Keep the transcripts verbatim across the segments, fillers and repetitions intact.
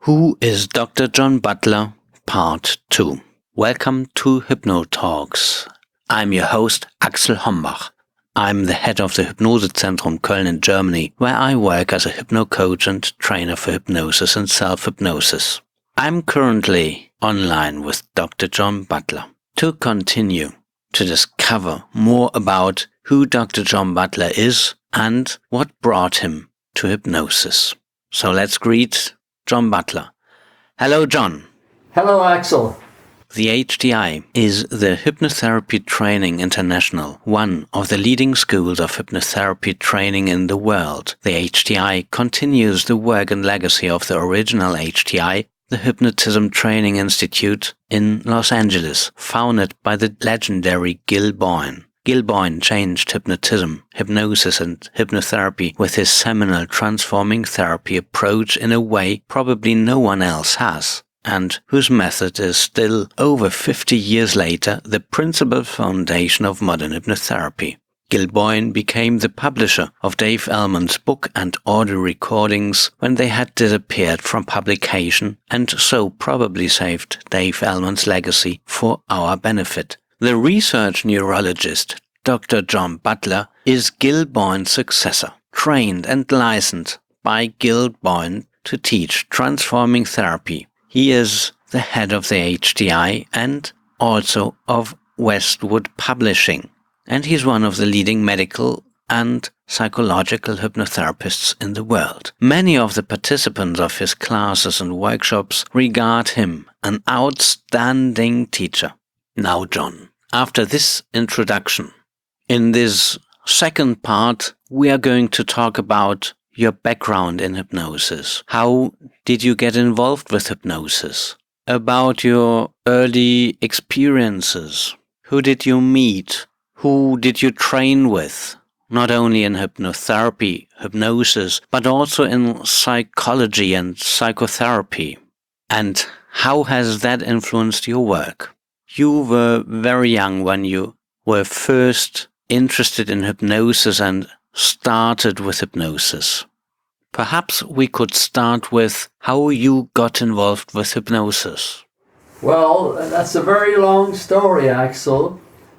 Who is Doctor John Butler? Part two. Welcome to HypnoTalks. I'm your host, Axel Hombach. I'm the head of the Hypnosezentrum Köln in Germany, where I work as a hypnocoach and trainer for hypnosis and self-hypnosis. I'm currently online with Doctor John Butler to continue to discover more about who Doctor John Butler is and what brought him to hypnosis. So let's greet John Butler. Hello, John. Hello, Axel. The H T I is the Hypnotherapy Training International, one of the leading schools of hypnotherapy training in the world. The H T I continues the work and legacy of the original H T I, the Hypnotism Training Institute in Los Angeles, founded by the legendary Gil Boyne. Gil Boyne changed hypnotism, hypnosis and hypnotherapy with his seminal transforming therapy approach in a way probably no one else has, and whose method is still, over fifty years later, the principal foundation of modern hypnotherapy. Gil Boyne became the publisher of Dave Elman's book and audio recordings when they had disappeared from publication, and so probably saved Dave Elman's legacy for our benefit. The research neurologist, Doctor John Butler, is Gil Boyne's successor, trained and licensed by Gil Boyne to teach transforming therapy. He is the head of the H T I and also of Westwood Publishing, and he's one of the leading medical and psychological hypnotherapists in the world. Many of the participants of his classes and workshops regard him an outstanding teacher. Now, John, after this introduction, in this second part, we are going to talk about your background in hypnosis. How did you get involved with hypnosis? About your early experiences. Who did you meet? Who did you train with? Not only in hypnotherapy, hypnosis, but also in psychology and psychotherapy. And how has that influenced your work? You were very young when you were first interested in hypnosis and started with hypnosis. Perhaps we could start with how you got involved with hypnosis. Well, that's a very long story, Axel.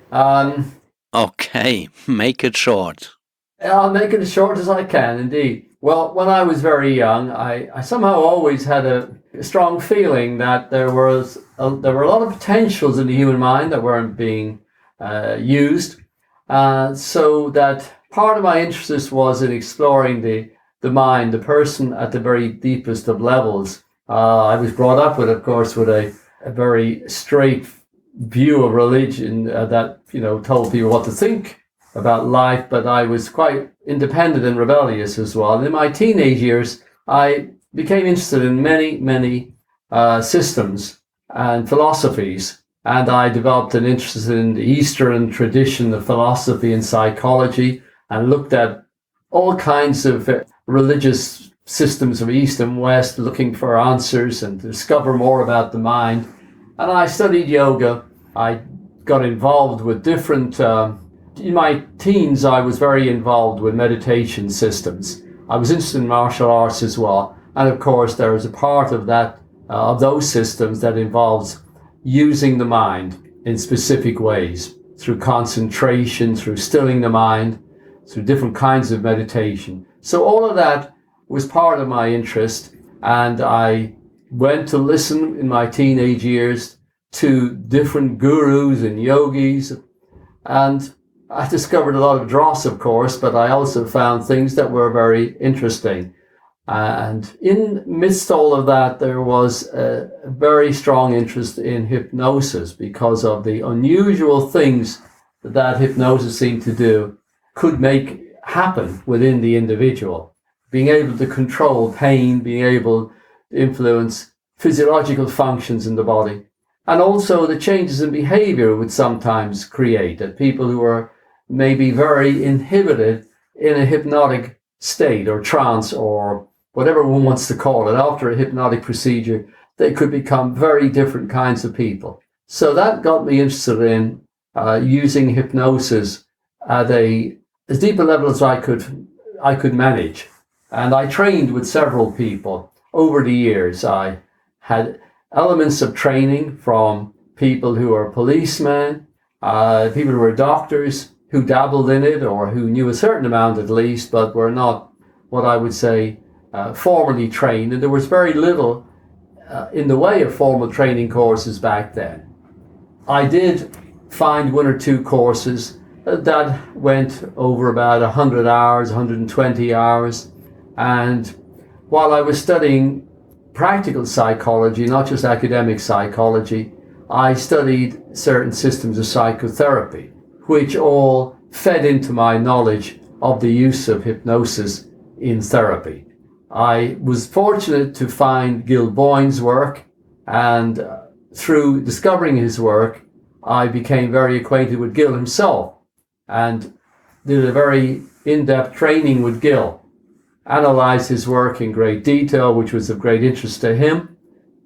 Um, okay, make it short. I'll make it as short as I can, indeed. Well, when I was very young, I, I somehow always had a strong feeling that there was a, there were a lot of potentials in the human mind that weren't being uh, used. Uh, so that part of my interest was in exploring the, the mind, the person at the very deepest of levels. Uh, I was brought up with, of course, with a, a very straight view of religion uh, that, you know, told people what to think about life, but I was quite independent and rebellious as well. And in my teenage years, I became interested in many, many uh, systems and philosophies. And I developed an interest in the Eastern tradition of philosophy and psychology and looked at all kinds of religious systems of East and West, looking for answers and to discover more about the mind. And I studied yoga. I got involved with different, um, in my teens, I was very involved with meditation systems. I was interested in martial arts as well. And of course, there is a part of that, uh, of those systems that involves using the mind in specific ways, through concentration, through stilling the mind, through different kinds of meditation. So all of that was part of my interest, and I went to listen in my teenage years to different gurus and yogis, and I discovered a lot of dross, of course, but I also found things that were very interesting. And in midst all of that, there was a very strong interest in hypnosis because of the unusual things that hypnosis seemed to do could make happen within the individual. Being able to control pain, being able to influence physiological functions in the body, and also the changes in behavior it would sometimes create that people who are maybe very inhibited in a hypnotic state or trance or whatever one wants to call it, after a hypnotic procedure, they could become very different kinds of people. So that got me interested in uh, using hypnosis at a as deep a level as I could I could manage. And I trained with several people over the years, I had elements of training from people who are policemen, uh, people who are doctors who dabbled in it or who knew a certain amount at least, but were not what I would say uh, formally trained. And there was very little uh, in the way of formal training courses back then. I did find one or two courses that went over about one hundred hours, one hundred twenty hours. And while I was studying practical psychology, not just academic psychology, I studied certain systems of psychotherapy, which all fed into my knowledge of the use of hypnosis in therapy. I was fortunate to find Gil Boyne's work, and uh, through discovering his work, I became very acquainted with Gil himself and did a very in-depth training with Gil, analyzed his work in great detail, which was of great interest to him.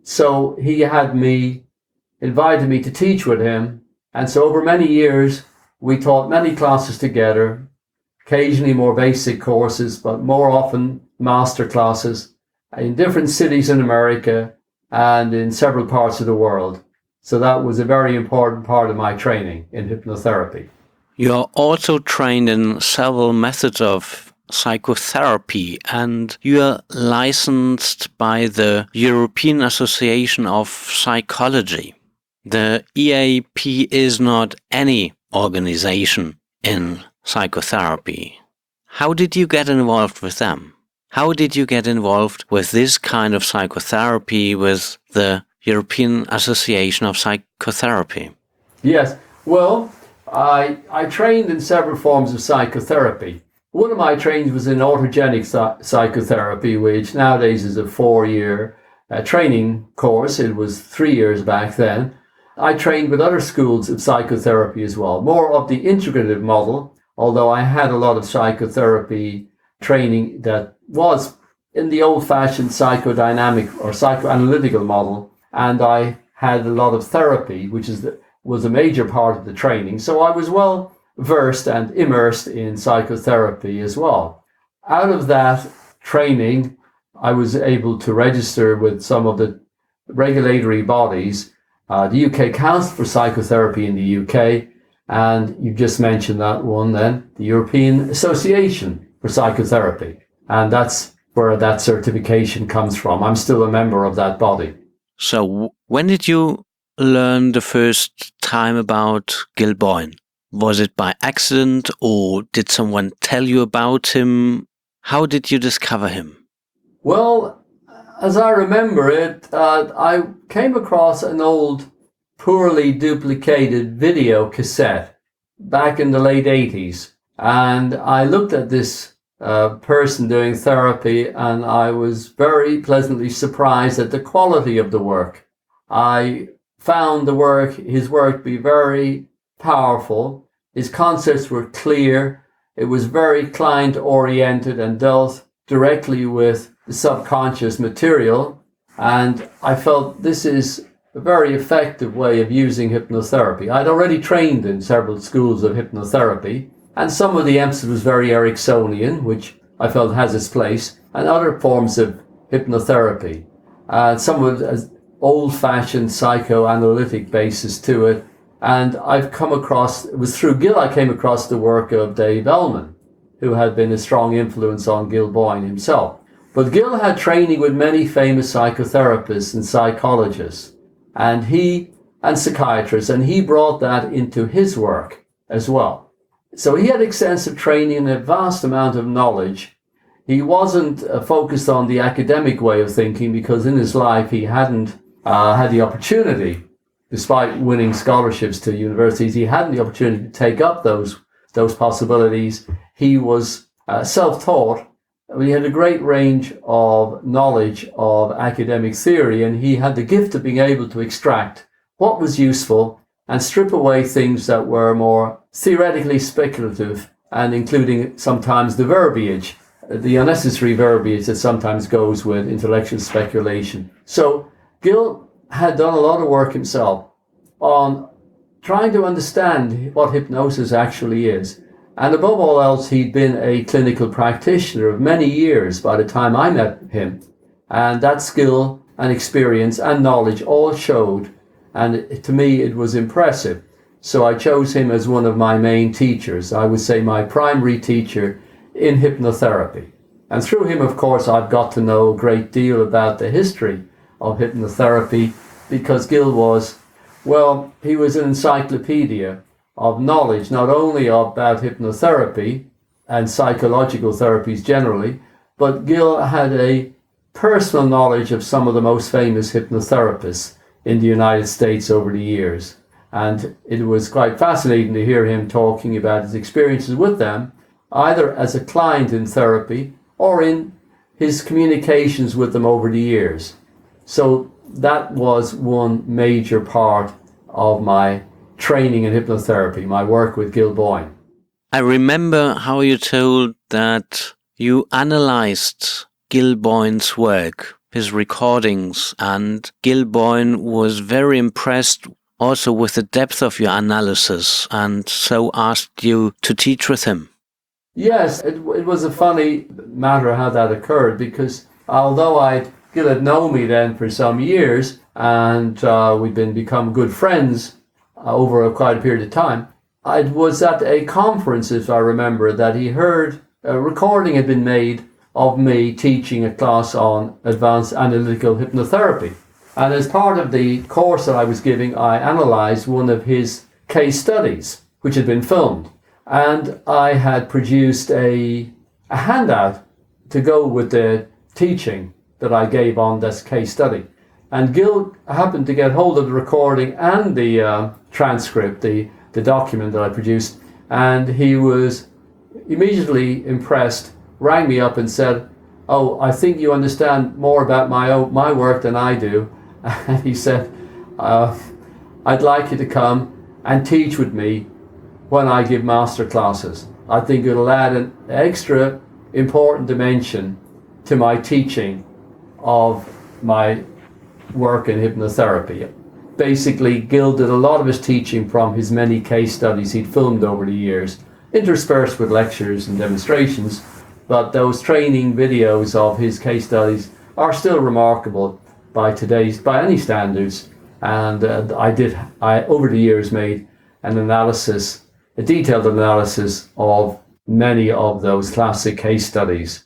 So he had me, invited me to teach with him. And so over many years, we taught many classes together, occasionally more basic courses, but more often master classes in different cities in America and in several parts of the world. So that was a very important part of my training in hypnotherapy. You're also trained in several methods of psychotherapy, and you're licensed by the European Association of Psychology. The E A P is not any organization in psychotherapy. How did you get involved with them? How did you get involved with this kind of psychotherapy with the European Association of Psychotherapy? Yes, well, I, I trained in several forms of psychotherapy. One of my trainings was in autogenic psy- psychotherapy, which nowadays is a four-year uh, training course. It was three years back then. I trained with other schools of psychotherapy as well, more of the integrative model, although I had a lot of psychotherapy training that was in the old-fashioned psychodynamic or psychoanalytical model, and I had a lot of therapy, which is the, was a major part of the training. So I was well versed and immersed in psychotherapy as well. Out of that training, I was able to register with some of the regulatory bodies, uh, the U K Council for Psychotherapy in the U K, and you just mentioned that one then, the European Association for Psychotherapy. And that's where that certification comes from. I'm still a member of that body. So when did you learn the first time about Gil Boyne? Was it by accident, or did someone tell you about him? How did you discover him? Well, as I remember it, uh, I came across an old, poorly duplicated video cassette back in the late eighties. And I looked at this uh, person doing therapy, and I was very pleasantly surprised at the quality of the work. I found the work, his work, be very powerful. His concepts were clear. It was very client-oriented and dealt directly with the subconscious material. And I felt this is a very effective way of using hypnotherapy. I'd already trained in several schools of hypnotherapy, and some of the emphasis was very Ericksonian, which I felt has its place, and other forms of hypnotherapy. Uh, some of it old-fashioned psychoanalytic basis to it. And I've come across, it was through Gil I came across the work of Dave Ellman, who had been a strong influence on Gil Boyne himself. But Gil had training with many famous psychotherapists and psychologists, and he, and psychiatrists, and he brought that into his work as well. So he had extensive training and a vast amount of knowledge. He wasn't uh, focused on the academic way of thinking, because in his life he hadn't uh, had the opportunity, despite winning scholarships to universities, he hadn't the opportunity to take up those those possibilities. He was uh, self-taught. He had a great range of knowledge of academic theory, and he had the gift of being able to extract what was useful and strip away things that were more theoretically speculative, and including sometimes the verbiage, the unnecessary verbiage that sometimes goes with intellectual speculation. So Gil had done a lot of work himself on trying to understand what hypnosis actually is. And above all else, he'd been a clinical practitioner of many years by the time I met him. And that skill and experience and knowledge all showed. And it, to me, it was impressive. So I chose him as one of my main teachers. I would say my primary teacher in hypnotherapy. And through him, of course, I've got to know a great deal about the history of hypnotherapy, because Gil was, well, he was an encyclopedia of knowledge, not only about hypnotherapy and psychological therapies generally, but Gil had a personal knowledge of some of the most famous hypnotherapists in the United States over the years. And it was quite fascinating to hear him talking about his experiences with them, either as a client in therapy or in his communications with them over the years. So that was one major part of my training in hypnotherapy, my work with Gil Boyne. I remember how you told that you analyzed Gil Boyne's work, his recordings, and Gil Boyne was very impressed also with the depth of your analysis, and so asked you to teach with him. Yes, it, it was a funny matter how that occurred, because although I'd, Gil had known me then for some years, and uh, we'd been become good friends uh, over a, quite a period of time, I was at a conference, if I remember, that he heard a recording had been made of me teaching a class on advanced analytical hypnotherapy. And as part of the course that I was giving, I analysed one of his case studies, which had been filmed. And I had produced a, a handout to go with the teaching that I gave on this case study. And Gil happened to get hold of the recording and the uh, transcript, the, the document that I produced, and he was immediately impressed, rang me up and said, "Oh, I think you understand more about my own, my work than I do." And he said, uh, "I'd like you to come and teach with me when I give master classes. I think it'll add an extra important dimension to my teaching of my work in hypnotherapy." Basically, Gil did a lot of his teaching from his many case studies he'd filmed over the years, interspersed with lectures and demonstrations, but those training videos of his case studies are still remarkable by today's, by any standards. And uh, I did, I over the years made an analysis, a detailed analysis of many of those classic case studies.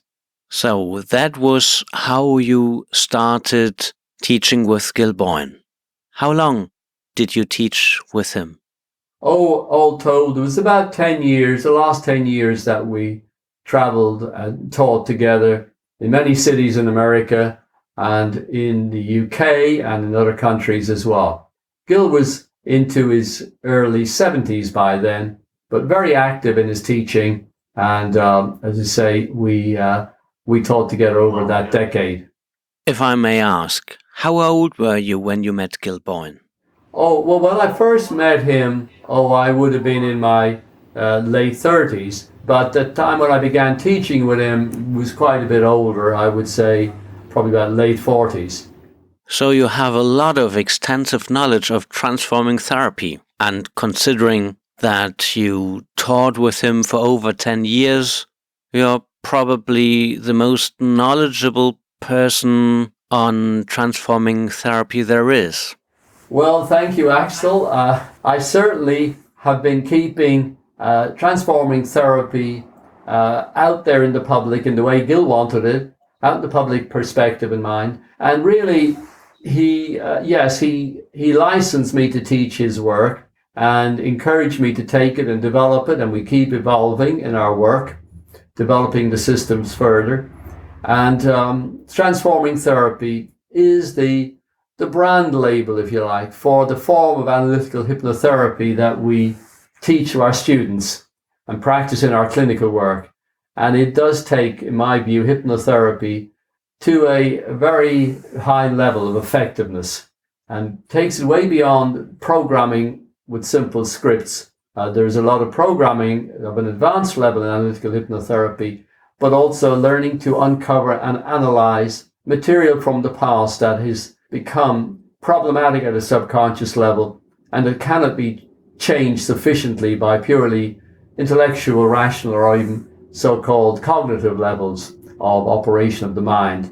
So that was how you started teaching with Gil Boyne. How long did you teach with him? Oh, all told, it was about ten years, the last ten years that we traveled and taught together in many cities in America and in the U K and in other countries as well. Gil was into his early seventies by then, but very active in his teaching. And um, as I say, we uh, we taught together over that decade. If I may ask, how old were you when you met Gil Boyne? Oh, well, when I first met him, oh, I would have been in my uh, late thirties. But the time when I began teaching with him was quite a bit older, I would say probably about late forties. So you have a lot of extensive knowledge of transforming therapy. And considering that you taught with him for over ten years, you're probably the most knowledgeable person on transforming therapy there is. Well, thank you, Axel. Uh, I certainly have been keeping uh, transforming therapy uh, out there in the public in the way Gil wanted it, out in the public perspective in mind. And really, he, uh, yes, he, he licensed me to teach his work and encouraged me to take it and develop it. And we keep evolving in our work, developing the systems further. And um, transforming therapy is the the brand label, if you like, for the form of analytical hypnotherapy that we teach to our students and practice in our clinical work. And it does take, in my view, hypnotherapy to a very high level of effectiveness and takes it way beyond programming with simple scripts. Uh, there's a lot of programming of an advanced level in analytical hypnotherapy, but also learning to uncover and analyze material from the past that has become problematic at a subconscious level and that cannot be changed sufficiently by purely intellectual, rational, or even so-called cognitive levels of operation of the mind.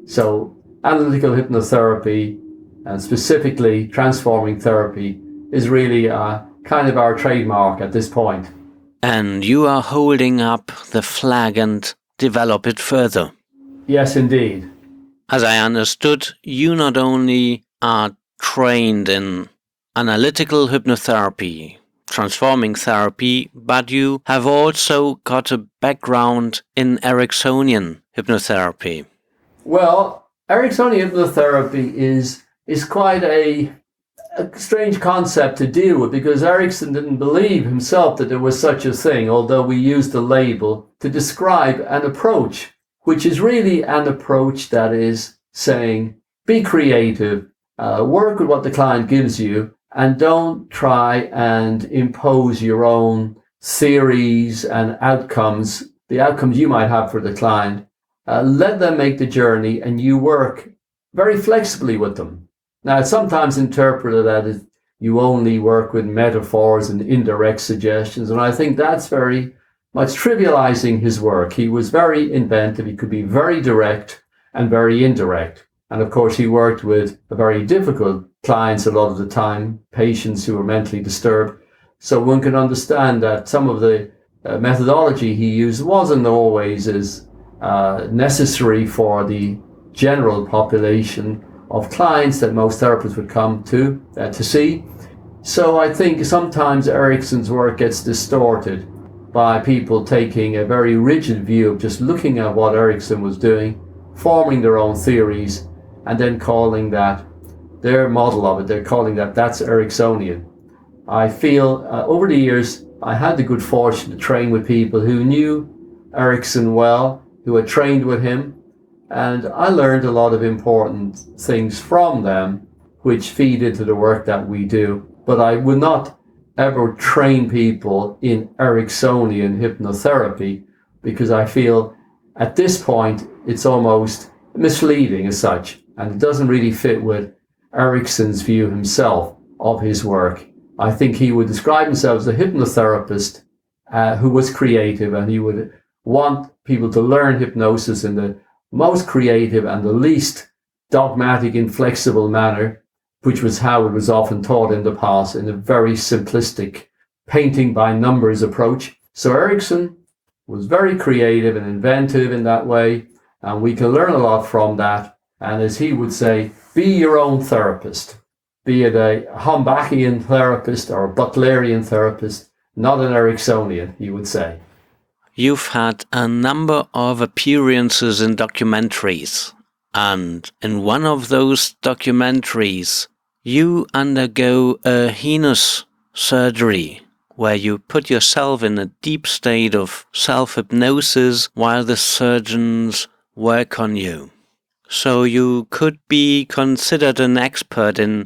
So analytical hypnotherapy, and specifically transforming therapy, is really uh, kind of our trademark at this point. And you are holding up the flag and develop it further. Yes, indeed. As I understood, you not only are trained in analytical hypnotherapy, transforming therapy, but you have also got a background in Ericksonian hypnotherapy. Well, Ericksonian hypnotherapy is is quite a, a strange concept to deal with, because Erickson didn't believe himself that there was such a thing, although we used the label to describe an approach, which is really an approach that is saying, be creative, uh, work with what the client gives you, and don't try and impose your own theories and outcomes, the outcomes you might have for the client. Uh, let them make the journey, and you work very flexibly with them. Now, it's sometimes interpreted as you only work with metaphors and indirect suggestions, and I think that's very much trivializing his work. He was very inventive. He could be very direct and very indirect. And of course, he worked with very difficult clients a lot of the time, patients who were mentally disturbed. So one can understand that some of the uh, methodology he used wasn't always as uh, necessary for the general population of clients that most therapists would come to uh, to see. So I think sometimes Erickson's work gets distorted by people taking a very rigid view of just looking at what Erickson was doing, forming their own theories, and then calling that their model of it. They're calling that that's Ericksonian. I feel uh, over the years, I had the good fortune to train with people who knew Erickson well, who had trained with him, and I learned a lot of important things from them, which feed into the work that we do. But I would not ever train people in Ericksonian hypnotherapy, because I feel at this point it's almost misleading as such, and it doesn't really fit with Erickson's view himself of his work. I think he would describe himself as a hypnotherapist uh, who was creative, and he would want people to learn hypnosis in the most creative and the least dogmatic, inflexible manner, which was how it was often taught in the past, in a very simplistic painting by numbers approach. So Erickson was very creative and inventive in that way, and we can learn a lot from that. And as he would say, be your own therapist, be it a Hombachian therapist or a Butlerian therapist, not an Ericksonian, he would say. You've had a number of appearances in documentaries, and in one of those documentaries, you undergo a heinous surgery where you put yourself in a deep state of self-hypnosis while the surgeons work on you. So you could be considered an expert in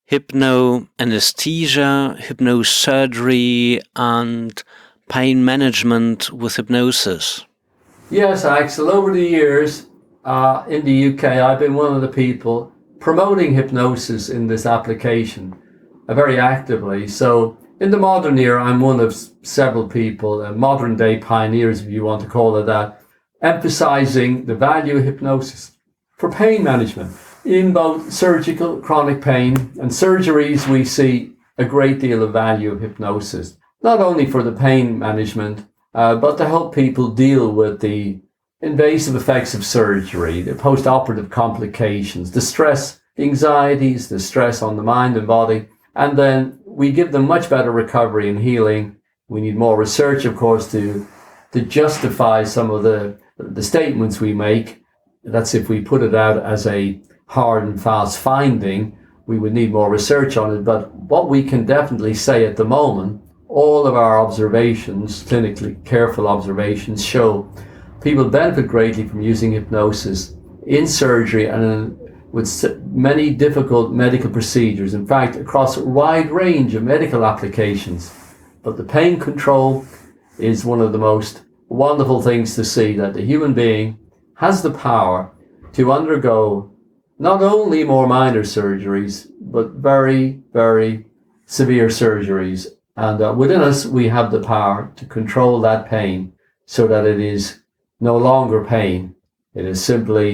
hypnoanesthesia, hypnosurgery, and pain management with hypnosis. Yes, Axel, over the years uh, in the U K, I've been one of the people promoting hypnosis in this application uh, very actively. So in the modern era, I'm one of several people, uh, modern day pioneers, if you want to call it that, emphasizing the value of hypnosis for pain management in both surgical, chronic pain, and surgeries. We see a great deal of value of hypnosis, not only for the pain management, uh, but to help people deal with the invasive effects of surgery, the post-operative complications, the stress, the anxieties, the stress on the mind and body, and then we give them much better recovery and healing. We need more research, of course, to to justify some of the the statements we make. That's if we put it out as a hard and fast finding, we would need more research on it. But what we can definitely say at the moment, all of our observations, clinically careful observations, show people benefit greatly from using hypnosis in surgery and in, with many difficult medical procedures. In fact, across a wide range of medical applications. But the pain control is one of the most wonderful things to see, that the human being has the power to undergo not only more minor surgeries, but very, very severe surgeries. And uh, within us, we have the power to control that pain so that it is no longer pain. It is simply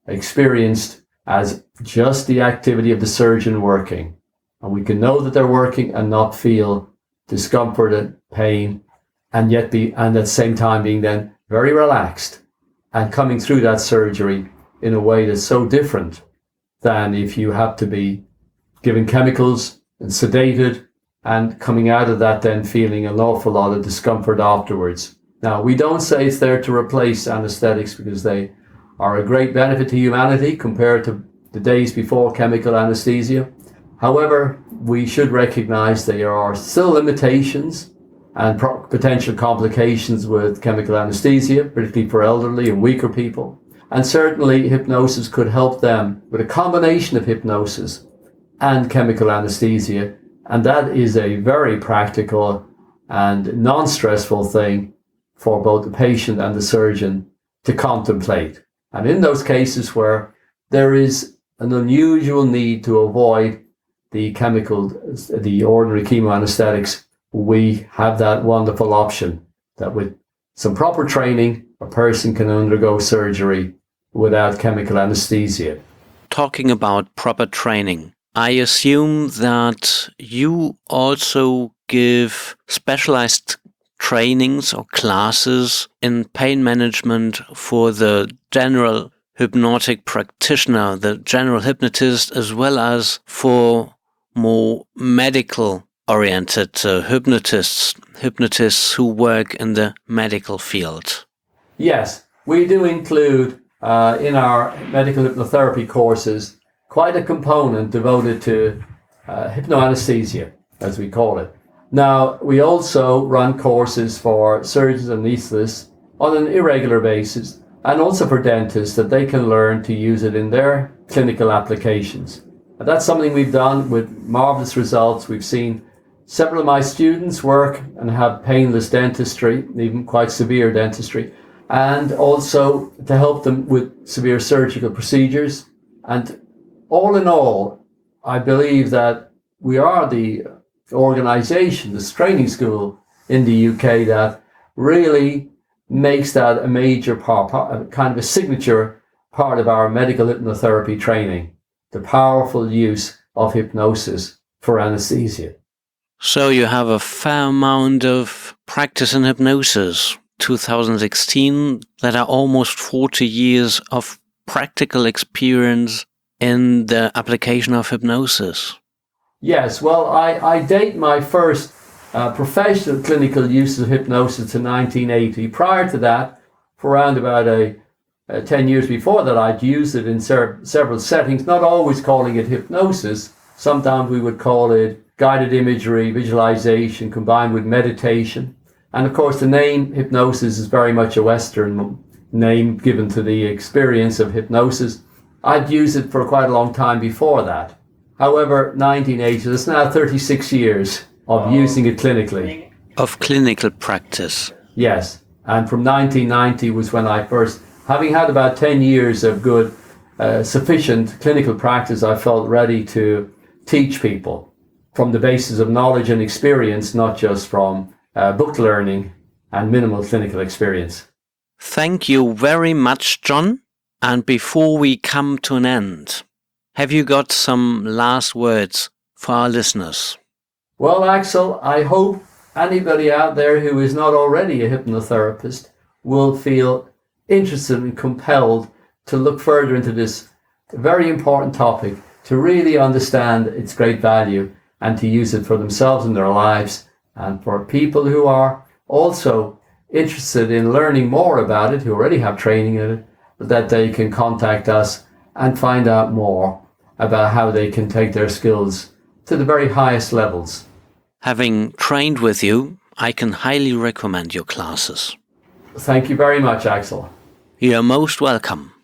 experienced as just the activity of the surgeon working. And we can know that they're working and not feel discomfort and pain, and yet be, and at the same time being then very relaxed and coming through that surgery in a way that's so different than if you have to be given chemicals and sedated and coming out of that then feeling an awful lot of discomfort afterwards. Now, we don't say it's there to replace anesthetics, because they are a great benefit to humanity compared to the days before chemical anesthesia. However, we should recognize there are still limitations and pro- potential complications with chemical anesthesia, particularly for elderly and weaker people. And certainly hypnosis could help them with a combination of hypnosis and chemical anesthesia. And that is a very practical and non-stressful thing for both the patient and the surgeon to contemplate. And in those cases where there is an unusual need to avoid the chemical, the ordinary chemoanesthetics, we have that wonderful option that with some proper training, a person can undergo surgery without chemical anesthesia. Talking about proper training, I assume that you also give specialized trainings or classes in pain management for the general hypnotic practitioner, the general hypnotist, as well as for more medical oriented uh, hypnotists, hypnotists who work in the medical field. Yes, we do include uh, in our medical hypnotherapy courses quite a component devoted to uh, hypnoanesthesia, as we call it. Now, we also run courses for surgeons and anesthetists on an irregular basis, and also for dentists, that they can learn to use it in their clinical applications. And that's something we've done with marvelous results. We've seen several of my students work and have painless dentistry, even quite severe dentistry, and also to help them with severe surgical procedures. And all in all, I believe that we are the organization, this training school in the U K that really makes that a major part, part, kind of a signature part of our medical hypnotherapy training, the powerful use of hypnosis for anesthesia. So you have a fair amount of practice in hypnosis. two thousand sixteen, that are almost forty years of practical experience in the application of hypnosis. Yes, well, I, I date my first uh, professional clinical use of hypnosis to nineteen eighty. Prior to that, for around about a, a ten years before that, I'd used it in ser- several settings, not always calling it hypnosis. Sometimes we would call it guided imagery, visualization, combined with meditation. And of course, the name hypnosis is very much a Western name given to the experience of hypnosis. I'd used it for quite a long time before that. However, nineteen eighty, it's now thirty-six years of using it clinically. Of clinical practice. Yes. And from nineteen ninety was when I first, having had about ten years of good, uh, sufficient clinical practice, I felt ready to teach people from the basis of knowledge and experience, not just from uh, book learning and minimal clinical experience. Thank you very much, John. And before we come to an end, have you got some last words for our listeners? Well, Axel, I hope anybody out there who is not already a hypnotherapist will feel interested and compelled to look further into this very important topic, to really understand its great value and to use it for themselves in their lives, and for people who are also interested in learning more about it, who already have training in it, that they can contact us and find out more about how they can take their skills to the very highest levels. Having trained with you, I can highly recommend your classes. Thank you very much, Axel. You're most welcome.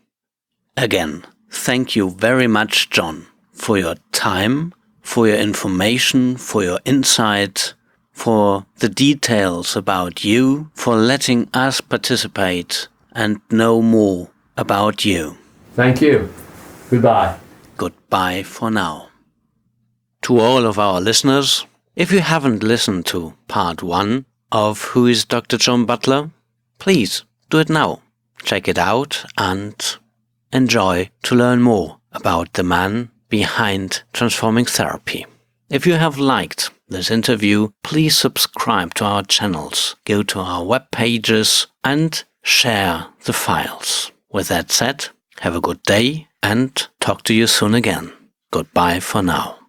Again, thank you very much, John, for your time, for your information, for your insight, for the details about you, for letting us participate and know more about you. Thank you. Goodbye. Goodbye for now. To all of our listeners, if you haven't listened to part one of Who is Doctor John Butler, please do it now. Check it out and enjoy to learn more about the man behind Transforming Therapy. If you have liked this interview, please subscribe to our channels, go to our web pages and share the files. With that said, have a good day and talk to you soon again. Goodbye for now.